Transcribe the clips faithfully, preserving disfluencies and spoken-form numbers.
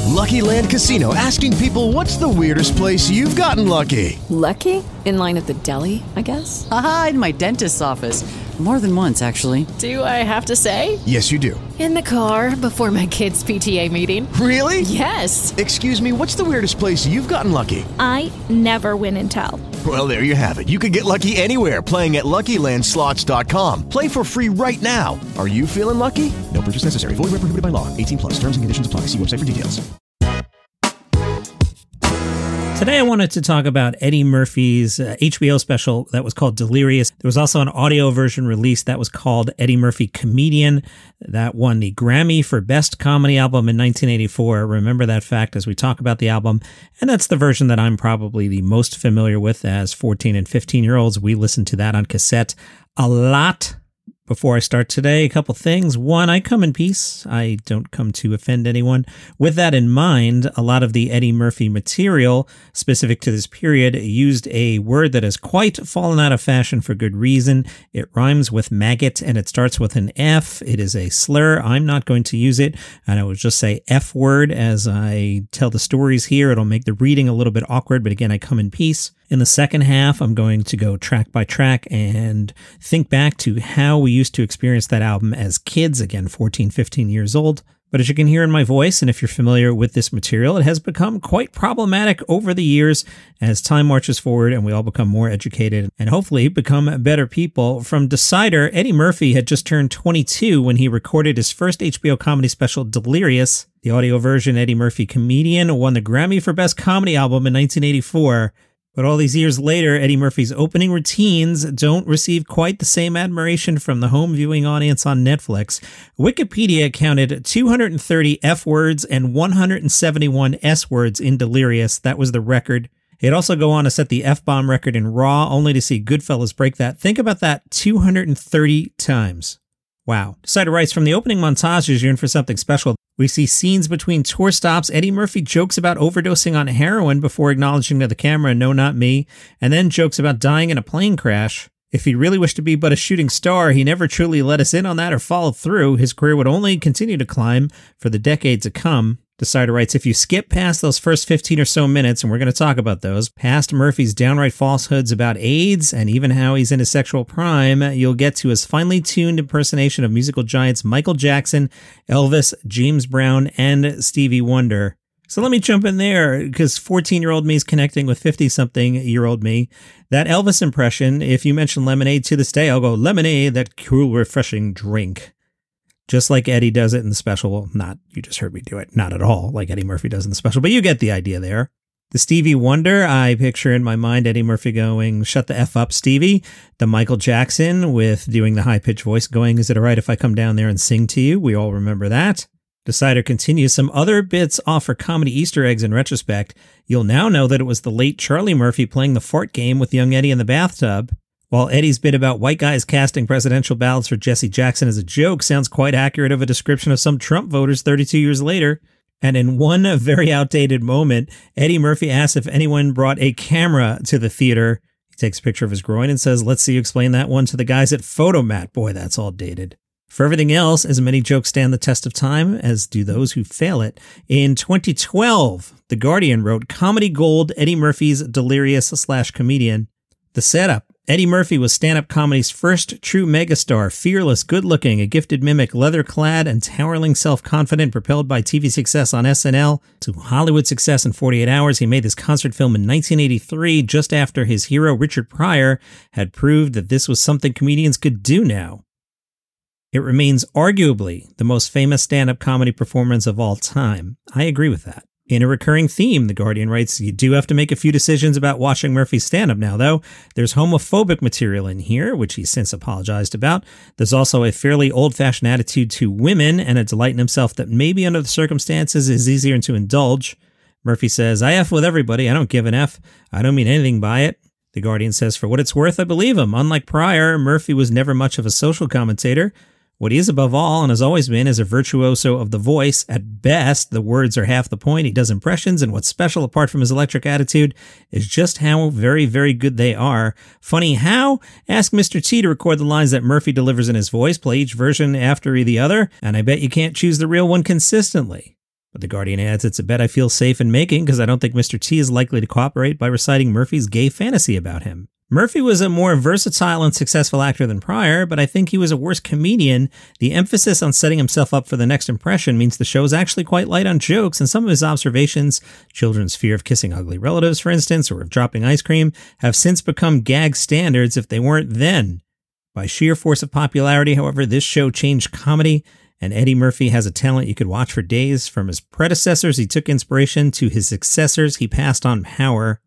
Lucky Land Casino, asking people, what's the weirdest place you've gotten lucky? Lucky? In line at the deli, I guess? Aha, in my dentist's office. More than once, actually. Do I have to say? Yes, you do. In the car before my kids' P T A meeting. Really? Yes. Excuse me, what's the weirdest place you've gotten lucky? I never win and tell. Well, there you have it. You can get lucky anywhere, playing at Lucky Land Slots dot com. Play for free right now. Are you feeling lucky? No purchase necessary. Void where prohibited by law. eighteen plus. Terms and conditions apply. See website for details. Today I wanted to talk about Eddie Murphy's uh, H B O special that was called Delirious. There was also an audio version released that was called Eddie Murphy Comedian. That won the Grammy for Best Comedy Album in nineteen eighty-four. Remember that fact as we talk about the album. And that's the version that I'm probably the most familiar with as fourteen and fifteen-year-olds. We listened to that on cassette a lot. Before I start today, a couple things. One, I come in peace. I don't come to offend anyone. With that in mind, a lot of the Eddie Murphy material specific to this period used a word that has quite fallen out of fashion for good reason. It rhymes with maggot and it starts with an F. It is a slur. I'm not going to use it. And I will just say F word as I tell the stories here. It'll make the reading a little bit awkward, but again, I come in peace. In the second half, I'm going to go track by track and think back to how we used to experience that album as kids, again, fourteen, fifteen years old. But as you can hear in my voice, and if you're familiar with this material, it has become quite problematic over the years as time marches forward and we all become more educated and hopefully become better people. From Decider, Eddie Murphy had just turned twenty-two when he recorded his first H B O comedy special, Delirious. The audio version, Eddie Murphy Comedian, won the Grammy for Best Comedy Album in nineteen eighty-four. But all these years later, Eddie Murphy's opening routines don't receive quite the same admiration from the home viewing audience on Netflix. Wikipedia counted two hundred thirty F words and one hundred seventy-one S words in Delirious. That was the record. It'd also go on to set the F-bomb record in Raw, only to see Goodfellas break that. Think about that, two hundred thirty times. Wow. Decider writes, from the opening montages, you're in for something special. We see scenes between tour stops. Eddie Murphy jokes about overdosing on heroin before acknowledging to the camera, no, not me, and then jokes about dying in a plane crash. If he really wished to be but a shooting star, he never truly let us in on that or followed through. His career would only continue to climb for the decade to come. Decider writes, if you skip past those first fifteen or so minutes, and we're going to talk about those, past Murphy's downright falsehoods about AIDS and even how he's in his sexual prime, you'll get to his finely tuned impersonation of musical giants Michael Jackson, Elvis, James Brown, and Stevie Wonder. So let me jump in there, because fourteen-year-old me is connecting with fifty-something-year-old me. That Elvis impression, if you mention lemonade to this day, I'll go, lemonade, that cool, refreshing drink. Just like Eddie does it in the special. Well, not, you just heard me do it. Not at all like Eddie Murphy does in the special, but you get the idea there. The Stevie Wonder, I picture in my mind Eddie Murphy going, shut the F up, Stevie. The Michael Jackson with doing the high-pitched voice going, is it all right if I come down there and sing to you? We all remember that. Decider continues, some other bits offer comedy Easter eggs in retrospect. You'll now know that it was the late Charlie Murphy playing the fart game with young Eddie in the bathtub. While Eddie's bit about white guys casting presidential ballots for Jesse Jackson as a joke sounds quite accurate of a description of some Trump voters thirty-two years later. And in one very outdated moment, Eddie Murphy asks if anyone brought a camera to the theater. He takes a picture of his groin and says, let's see you explain that one to the guys at Photomat. Boy, that's all dated. For everything else, as many jokes stand the test of time, as do those who fail it. In twenty twelve, The Guardian wrote, Comedy Gold, Eddie Murphy's Delirious slash Comedian. The setup. Eddie Murphy was stand-up comedy's first true megastar, fearless, good-looking, a gifted mimic, leather-clad, and towering self-confident, propelled by T V success on S N L to Hollywood success in forty-eight hours. He made this concert film in nineteen eighty-three, just after his hero, Richard Pryor, had proved that this was something comedians could do now. It remains arguably the most famous stand-up comedy performance of all time. I agree with that. In a recurring theme, The Guardian writes, you do have to make a few decisions about watching Murphy's stand-up now, though. There's homophobic material in here, which he's since apologized about. There's also a fairly old-fashioned attitude to women and a delight in himself that maybe under the circumstances is easier to indulge. Murphy says, I F with everybody. I don't give an F. I don't mean anything by it. The Guardian says, for what it's worth, I believe him. Unlike Pryor, Murphy was never much of a social commentator. What he is above all, and has always been, is a virtuoso of the voice. At best, the words are half the point. He does impressions, and what's special, apart from his electric attitude, is just how very, very good they are. Funny how? Ask Mister T to record the lines that Murphy delivers in his voice, play each version after the other, and I bet you can't choose the real one consistently. But The Guardian adds, it's a bet I feel safe in making because I don't think Mister T is likely to cooperate by reciting Murphy's gay fantasy about him. Murphy was a more versatile and successful actor than Pryor, but I think he was a worse comedian. The emphasis on setting himself up for the next impression means the show is actually quite light on jokes, and some of his observations, children's fear of kissing ugly relatives, for instance, or of dropping ice cream, have since become gag standards if they weren't then. By sheer force of popularity, however, this show changed comedy, and Eddie Murphy has a talent you could watch for days. From his predecessors, he took inspiration. To his successors, he passed on power.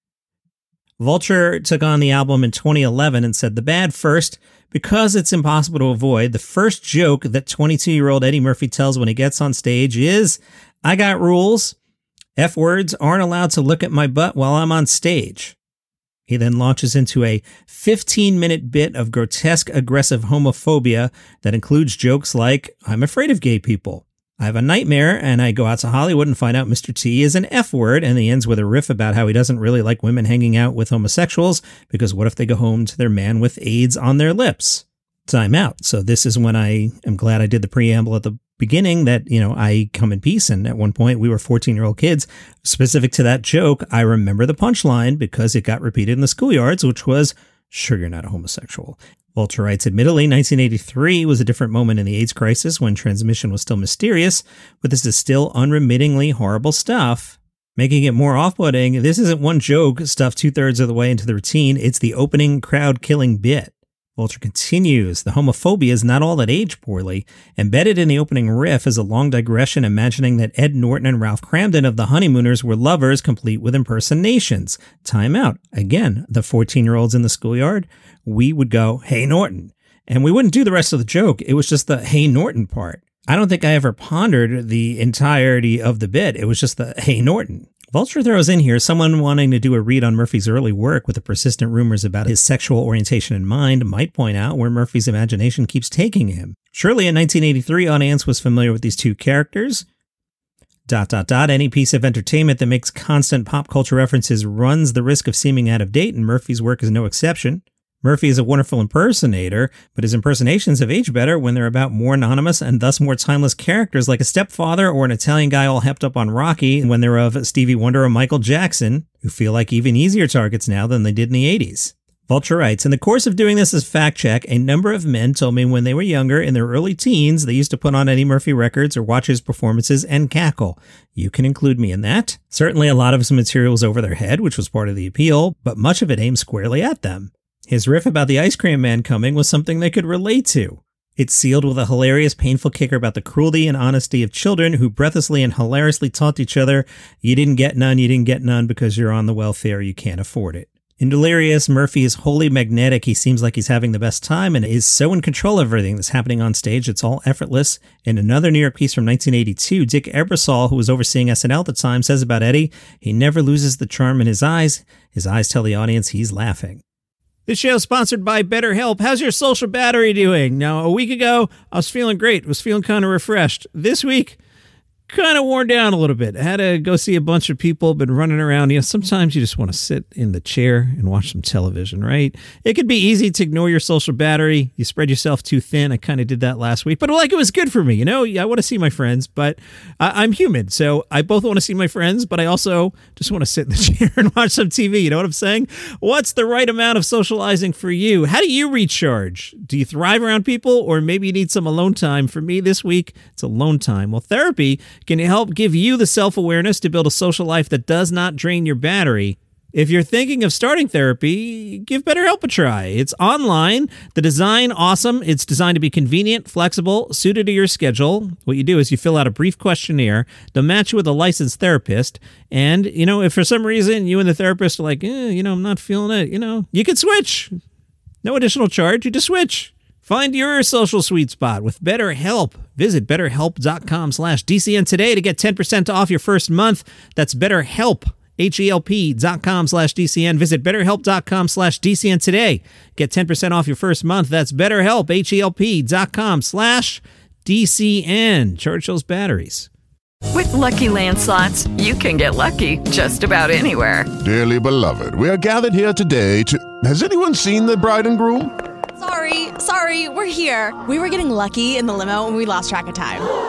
Vulture took on the album in twenty eleven and said, the bad first, because it's impossible to avoid. The first joke that twenty-two-year-old Eddie Murphy tells when he gets on stage is, I got rules. F-words aren't allowed to look at my butt while I'm on stage. He then launches into a fifteen-minute bit of grotesque, aggressive homophobia that includes jokes like, I'm afraid of gay people. I have a nightmare, and I go out to Hollywood and find out Mister T is an F-word, and he ends with a riff about how he doesn't really like women hanging out with homosexuals, because what if they go home to their man with AIDS on their lips? Time out. So this is when I am glad I did the preamble at the beginning that, you know, I come in peace, and at one point we were fourteen-year-old kids. Specific to that joke, I remember the punchline because it got repeated in the schoolyards, which was, sure you're not a homosexual. Vulture writes, admittedly, nineteen eighty-three was a different moment in the AIDS crisis when transmission was still mysterious, but this is still unremittingly horrible stuff. Making it more off-putting, this isn't one joke stuffed two-thirds of the way into the routine, it's the opening crowd-killing bit. Vulture continues, the homophobia is not all that aged poorly. Embedded in the opening riff is a long digression imagining that Ed Norton and Ralph Kramden of The Honeymooners were lovers complete with impersonations. Time out. Again, the fourteen-year-olds in the schoolyard, we would go, hey Norton. And we wouldn't do the rest of the joke. It was just the hey Norton part. I don't think I ever pondered the entirety of the bit. It was just the hey Norton. Vulture throws in here someone wanting to do a read on Murphy's early work with the persistent rumors about his sexual orientation in mind might point out where Murphy's imagination keeps taking him. Surely a nineteen eighty-three audience was familiar with these two characters. Dot, dot, dot. Any piece of entertainment that makes constant pop culture references runs the risk of seeming out of date, and Murphy's work is no exception. Murphy is a wonderful impersonator, but his impersonations have aged better when they're about more anonymous and thus more timeless characters like a stepfather or an Italian guy all hepped up on Rocky, when they're of Stevie Wonder or Michael Jackson, who feel like even easier targets now than they did in the eighties. Vulture writes, in the course of doing this as fact check, a number of men told me when they were younger, in their early teens, they used to put on Eddie Murphy records or watch his performances and cackle. You can include me in that. Certainly a lot of his material was over their head, which was part of the appeal, but much of it aimed squarely at them. His riff about the ice cream man coming was something they could relate to. It's sealed with a hilarious, painful kicker about the cruelty and honesty of children who breathlessly and hilariously taunt each other, you didn't get none, you didn't get none because you're on the welfare, you can't afford it. In Delirious, Murphy is wholly magnetic. He seems like he's having the best time and is so in control of everything that's happening on stage. It's all effortless. In another New York piece from nineteen eighty-two, Dick Ebersol, who was overseeing S N L at the time, says about Eddie, he never loses the charm in his eyes. His eyes tell the audience he's laughing. This show is sponsored by BetterHelp. How's your social battery doing? Now, a week ago, I was feeling great. Was feeling kind of refreshed. This week, kind of worn down a little bit. I had to go see a bunch of people, been running around. You know, sometimes you just want to sit in the chair and watch some television, right? It could be easy to ignore your social battery. You spread yourself too thin. I kind of did that last week, but like it was good for me. You know, I want to see my friends, but I- I'm human. So I both want to see my friends, but I also just want to sit in the chair and watch some T V. You know what I'm saying? What's the right amount of socializing for you? How do you recharge? Do you thrive around people, or maybe you need some alone time? For me this week, it's alone time. Well, therapy can help give you the self-awareness to build a social life that does not drain your battery. If you're thinking of starting therapy, give BetterHelp a try. It's online, the design awesome. It's designed to be convenient, flexible, suited to your schedule. What you do is you fill out a brief questionnaire. They'll match you with a licensed therapist. And, you know, if for some reason you and the therapist are like, eh, you know, I'm not feeling it, you know, you can switch. No additional charge. You just switch. Find your social sweet spot with BetterHelp. Visit betterhelp.com slash DCN today to get ten percent off your first month. That's BetterHelp, H-E-L-P dot com slash DCN. Visit betterhelp.com slash DCN today. Get ten percent off your first month. That's BetterHelp, H-E-L-P dot com slash DCN. Charge those batteries. With Lucky Land Slots, you can get lucky just about anywhere. Dearly beloved, we are gathered here today to... Has anyone seen the bride and groom? Sorry, sorry, we're here. We were getting lucky in the limo and we lost track of time.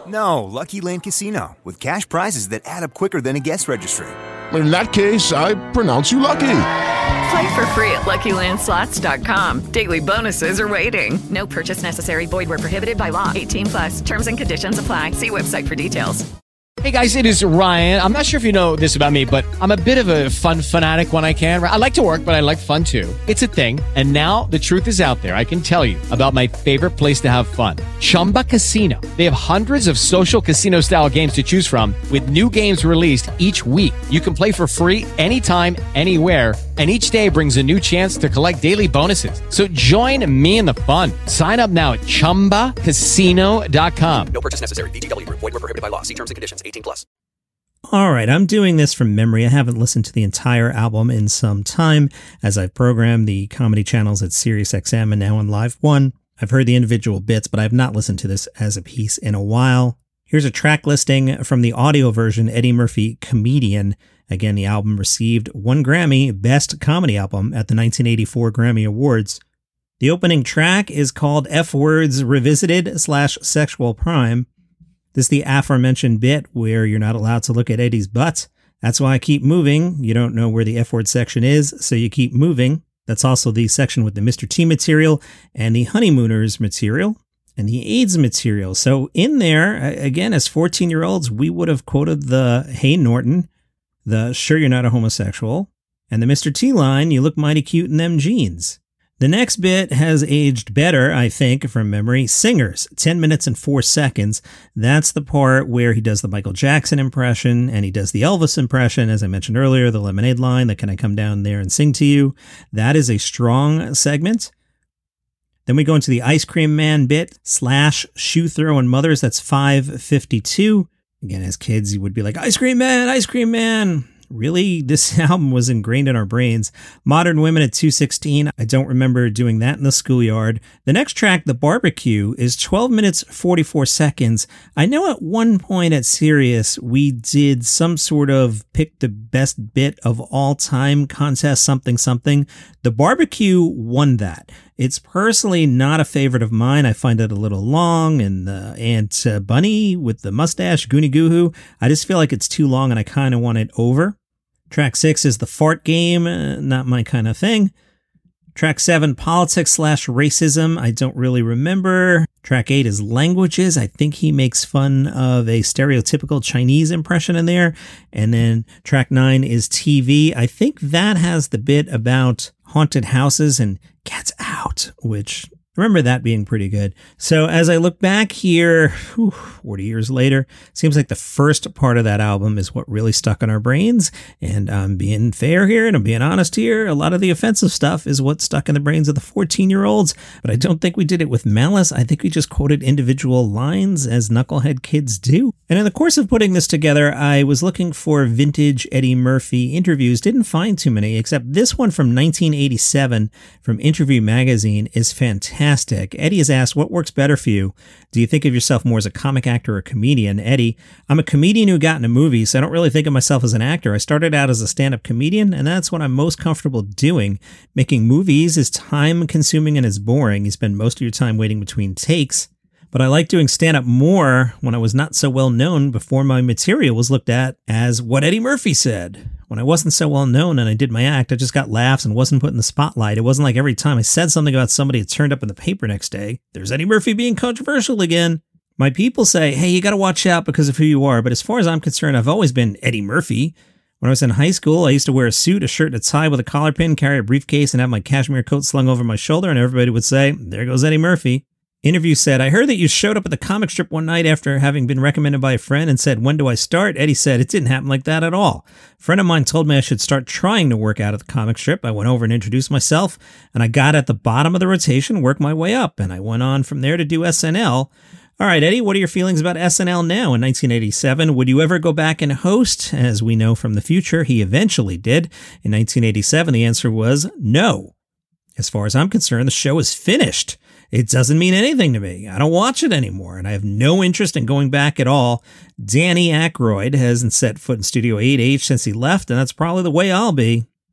No, Lucky Land Casino, with cash prizes that add up quicker than a guest registry. In that case, I pronounce you lucky. Play for free at Lucky Land Slots dot com. Daily bonuses are waiting. No purchase necessary. Void where prohibited by law. eighteen plus. Terms and conditions apply. See website for details. Hey guys, it is Ryan. I'm not sure if you know this about me, but I'm a bit of a fun fanatic when I can. I like to work, but I like fun too. It's a thing. And now the truth is out there. I can tell you about my favorite place to have fun. Chumba Casino. They have hundreds of social casino style games to choose from with new games released each week. You can play for free anytime, anywhere. And each day brings a new chance to collect daily bonuses. So join me in the fun. Sign up now at chumba casino dot com. No purchase necessary. V G W. Void where prohibited by law. See terms and conditions. eighteen plus. All right, I'm doing this from memory. I haven't listened to the entire album in some time as I've programmed the comedy channels at SiriusXM and now on Live One. I've heard the individual bits, but I've not listened to this as a piece in a while. Here's a track listing from the audio version, Eddie Murphy Comedian. Again, the album received one Grammy, Best Comedy Album, at the nineteen eighty-four Grammy Awards. The opening track is called F Words Revisited slash Sexual Prime. This is the aforementioned bit where you're not allowed to look at Eddie's butt. That's why I keep moving. You don't know where the F word section is, so you keep moving. That's also the section with the Mister T material and the Honeymooners material and the AIDS material. So in there, again, as fourteen-year-olds, we would have quoted the Hey Norton, the Sure You're Not a Homosexual, and the Mister T line, You Look Mighty Cute in Them Jeans. The next bit has aged better, I think, from memory. Singers, ten minutes and four seconds. That's the part where he does the Michael Jackson impression and he does the Elvis impression. As I mentioned earlier, the Lemonade line, the Can I Come Down There and Sing to You? That is a strong segment. Then we go into the Ice Cream Man bit, slash Shoe Throwing Mothers. That's five fifty-two. Again, as kids, you would be like, Ice Cream Man, Ice Cream Man. Really, this album was ingrained in our brains. Modern Women at two sixteen. I don't remember doing that in the schoolyard. The next track, The Barbecue, is twelve minutes, forty-four seconds. I know at one point at Sirius, we did some sort of pick the best bit of all time contest, something, something. The Barbecue won that. It's personally not a favorite of mine. I find it a little long, and the Aunt uh, Bunny with the mustache, Goonie Goo Hoo. I just feel like it's too long and I kind of want it over. Track six is The Fart Game, uh, not my kind of thing. Track seven, Politics slash Racism. I don't really remember. Track eight is Languages. I think he makes fun of a stereotypical Chinese impression in there. And then track nine is T V. I think that has the bit about haunted houses and Cats Out, which I remember that being pretty good. So as I look back here, whew, forty years later, seems like the first part of that album is what really stuck in our brains. And I'm being fair here and I'm being honest here. A lot of the offensive stuff is what stuck in the brains of the fourteen-year-olds. But I don't think we did it with malice. I think we just quoted individual lines as knucklehead kids do. And in the course of putting this together, I was looking for vintage Eddie Murphy interviews. Didn't find too many, except this one from nineteen eighty-seven from Interview Magazine is fantastic. Eddie is asked, what works better for you? Do you think of yourself more as a comic actor or a comedian? Eddie, I'm a comedian who got into movies, so I don't really think of myself as an actor. I started out as a stand-up comedian, and that's what I'm most comfortable doing. Making movies is time-consuming and is boring. You spend most of your time waiting between takes. But I like doing stand-up more when I was not so well known before my material was looked at as what Eddie Murphy said. When I wasn't so well known and I did my act, I just got laughs and wasn't put in the spotlight. It wasn't like every time I said something about somebody, it turned up in the paper next day. There's Eddie Murphy being controversial again. My people say, hey, you got to watch out because of who you are. But as far as I'm concerned, I've always been Eddie Murphy. When I was in high school, I used to wear a suit, a shirt, and a tie with a collar pin, carry a briefcase, and have my cashmere coat slung over my shoulder, and everybody would say, there goes Eddie Murphy. Interview said, I heard that you showed up at the comic strip one night after having been recommended by a friend and said, when do I start? Eddie said, it didn't happen like that at all. A friend of mine told me I should start trying to work out at the comic strip. I went over and introduced myself, and I got at the bottom of the rotation, worked my way up, and I went on from there to do S N L. All right, Eddie, what are your feelings about S N L now in nineteen eighty-seven? Would you ever go back and host? As we know from the future, he eventually did. In nineteen eighty-seven, the answer was no. As far as I'm concerned, the show is finished. It doesn't mean anything to me. I don't watch it anymore, and I have no interest in going back at all. Danny Aykroyd hasn't set foot in Studio eight H since he left, and that's probably the way I'll be.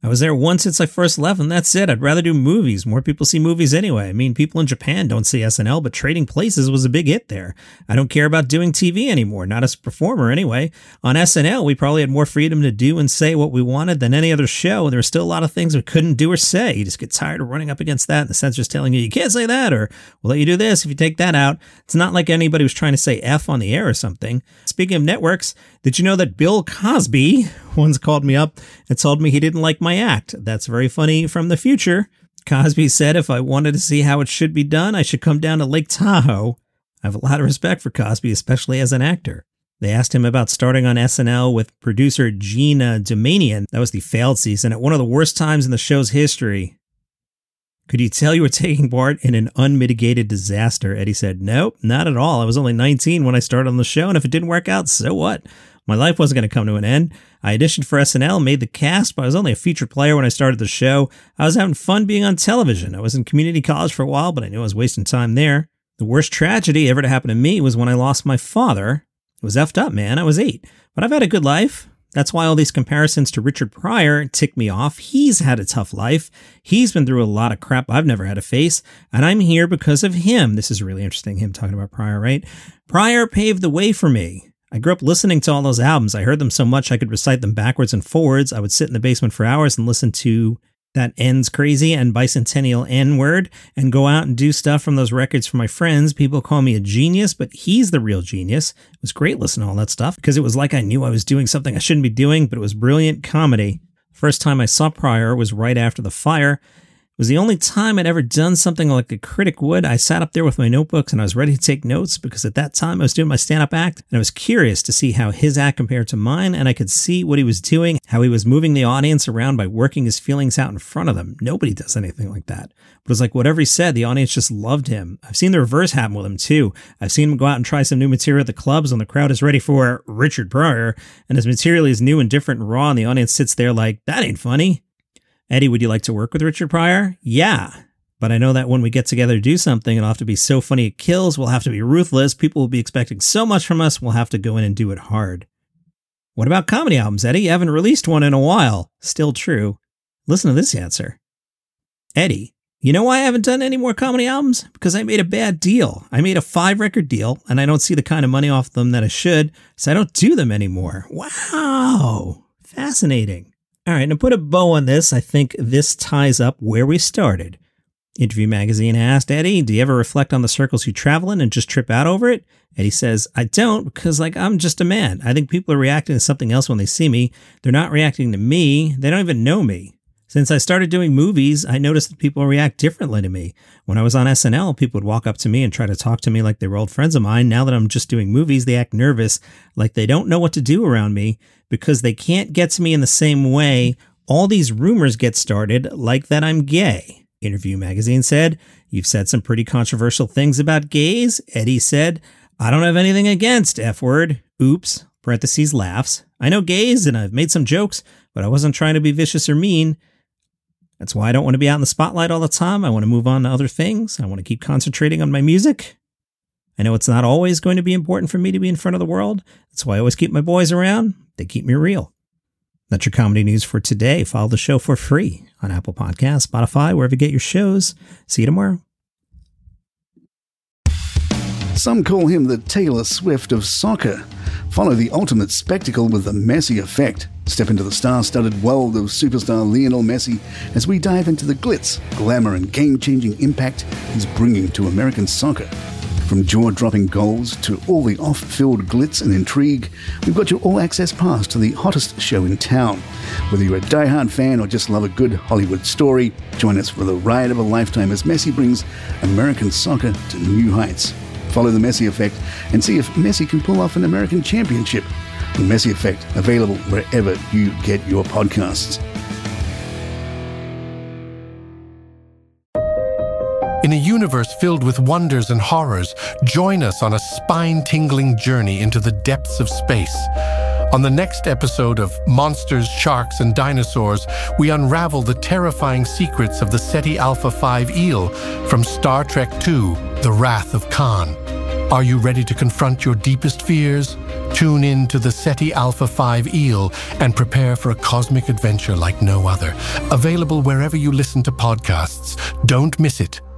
I was there once since I first left, and that's it. I'd rather do movies. More people see movies anyway. I mean, people in Japan don't see S N L, but Trading Places was a big hit there. I don't care about doing T V anymore, not as a performer anyway. On S N L, we probably had more freedom to do and say what we wanted than any other show, and there were still a lot of things we couldn't do or say. You just get tired of running up against that, and the censors telling you, you can't say that, or we'll let you do this if you take that out. It's not like anybody was trying to say F on the air or something. Speaking of networks, did you know that Bill Cosby once called me up and told me he didn't like my act? That's very funny from the future. Cosby said if I wanted to see how it should be done, I should come down to Lake Tahoe. I have a lot of respect for Cosby, especially as an actor. They asked him about starting on S N L with producer Gina Domanian. That was the failed season at one of the worst times in the show's history. Could you tell you were taking part in an unmitigated disaster? Eddie said, nope, not at all. I was only nineteen when I started on the show, and if it didn't work out, so what? My life wasn't going to come to an end. I auditioned for S N L, made the cast, but I was only a featured player when I started the show. I was having fun being on television. I was in community college for a while, but I knew I was wasting time there. The worst tragedy ever to happen to me was when I lost my father. It was effed up, man. I was eight, but I've had a good life. That's why all these comparisons to Richard Pryor tick me off. He's had a tough life. He's been through a lot of crap I've never had to face, and I'm here because of him. This is really interesting, him talking about Pryor, right? Pryor paved the way for me. I grew up listening to all those albums. I heard them so much I could recite them backwards and forwards. I would sit in the basement for hours and listen to That Ends Crazy and Bicentennial N-Word and go out and do stuff from those records for my friends. People call me a genius, but he's the real genius. It was great listening to all that stuff because it was like I knew I was doing something I shouldn't be doing, but it was brilliant comedy. First time I saw Pryor was right after the fire. It was the only time I'd ever done something like a critic would. I sat up there with my notebooks and I was ready to take notes because at that time I was doing my stand-up act and I was curious to see how his act compared to mine, and I could see what he was doing, how he was moving the audience around by working his feelings out in front of them. Nobody does anything like that. But it was like whatever he said, the audience just loved him. I've seen the reverse happen with him too. I've seen him go out and try some new material at the clubs when the crowd is ready for Richard Pryor, and his material is new and different and raw, and the audience sits there like, that ain't funny. Eddie, would you like to work with Richard Pryor? Yeah. But I know that when we get together to do something, it'll have to be so funny it kills. We'll have to be ruthless. People will be expecting so much from us. We'll have to go in and do it hard. What about comedy albums, Eddie? You haven't released one in a while. Still true. Listen to this answer. Eddie, you know why I haven't done any more comedy albums? Because I made a bad deal. I made a five record deal and I don't see the kind of money off them that I should, so I don't do them anymore. Wow. Fascinating. All right, now put a bow on this. I think this ties up where we started. Interview Magazine asked, Eddie, do you ever reflect on the circles you travel in and just trip out over it? Eddie says, I don't, because like I'm just a man. I think people are reacting to something else when they see me. They're not reacting to me. They don't even know me. Since I started doing movies, I noticed that people react differently to me. When I was on S N L, people would walk up to me and try to talk to me like they were old friends of mine. Now that I'm just doing movies, they act nervous, like they don't know what to do around me because they can't get to me in the same way. All these rumors get started, like that I'm gay. Interview Magazine said, you've said some pretty controversial things about gays. Eddie said, I don't have anything against F word. Oops, parentheses laughs. I know gays and I've made some jokes, but I wasn't trying to be vicious or mean. That's why I don't want to be out in the spotlight all the time. I want to move on to other things. I want to keep concentrating on my music. I know it's not always going to be important for me to be in front of the world. That's why I always keep my boys around. They keep me real. That's your comedy news for today. Follow the show for free on Apple Podcasts, Spotify, wherever you get your shows. See you tomorrow. Some call him the Taylor Swift of soccer. Follow the ultimate spectacle with the Messi effect. Step into the star-studded world of superstar Lionel Messi as we dive into the glitz, glamour and game-changing impact he's bringing to American soccer. From jaw-dropping goals to all the off-field glitz and intrigue, we've got your all-access pass to the hottest show in town. Whether you're a die-hard fan or just love a good Hollywood story, join us for the ride of a lifetime as Messi brings American soccer to new heights. Follow the Messi Effect and see if Messi can pull off an American championship. The Messi Effect, available wherever you get your podcasts. In a universe filled with wonders and horrors, join us on a spine-tingling journey into the depths of space. On the next episode of Monsters, Sharks, and Dinosaurs, we unravel the terrifying secrets of the Ceti Alpha five eel from Star Trek two, The Wrath of Khan. Are you ready to confront your deepest fears? Tune in to the SETI Alpha five Eel and prepare for a cosmic adventure like no other. Available wherever you listen to podcasts. Don't miss it.